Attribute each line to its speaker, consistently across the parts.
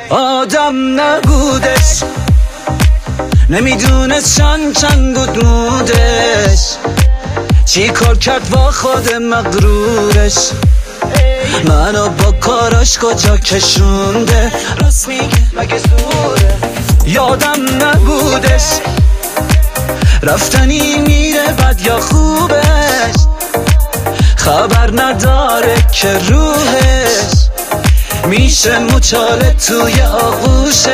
Speaker 1: آدم نبودش، نمیدونست چند بود مودش، چی کار کرد با خود مغرورش، منو با کاراش کجا کشونده، راست میگه مگه زوره. یادم نبودش رفتنی میره بد یا خوبش، خبر نداره که روحش میشه مچاله توی آغوشش.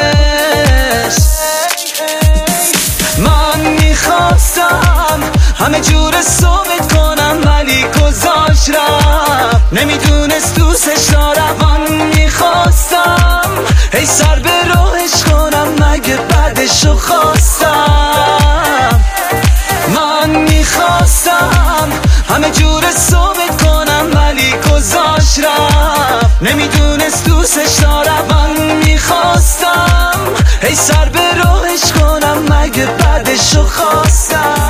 Speaker 1: من میخواستم همه جور ثابت کنم ولی گذاشت رفت، نمیدونست دوستش دارم. من میخواستم ای سر به راهش کنم مگه بعدشو خواستم. من میخواستم همه جور ثابت کنم ولی گذاشت رفت، نمیدونست دوستش دارم. من میخواستم ای سر به راهش کنم مگه بعدشو خواستم.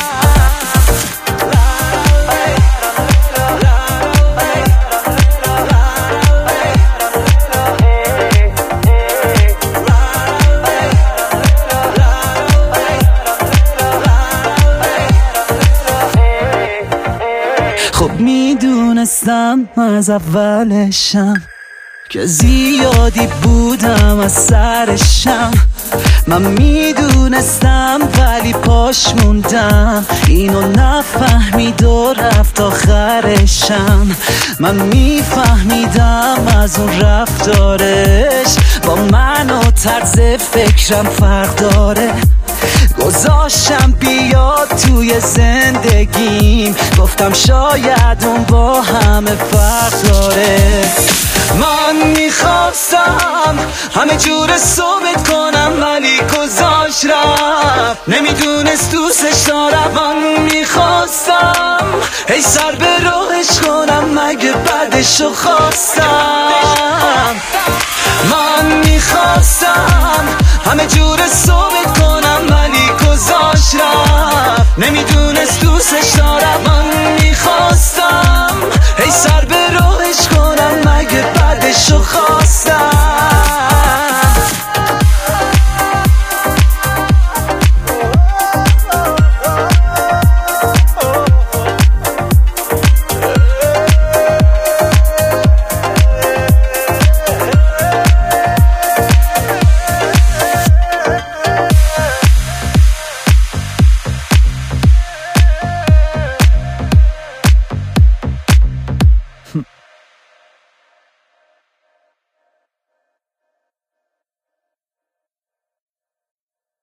Speaker 1: خب میدونستم از اولشم که زیادی بودم از سرشم، من میدونستم ولی پاش موندم، اینو نفهمید و رفت آخرشم. من میفهمیدم از اون رفتارش با من و طرز فکرم فرق داره، گذاشتم بیاد توی زندگیم، گفتم شاید اون با همه فرق داره. من میخواستم همه جور ثابت کنم ولی گذاشت رفت، نمیدونست دوستش دارم. من میخواستم ای سر به راهش کنم مگه بعدشو خواستم. من میخواستم همه جور ثابت کنم ولی گذاشت رفت، نمیدونست دوستش دارم. من میخواستم ای سر به راهش کنم مگه بعدشو خواستم.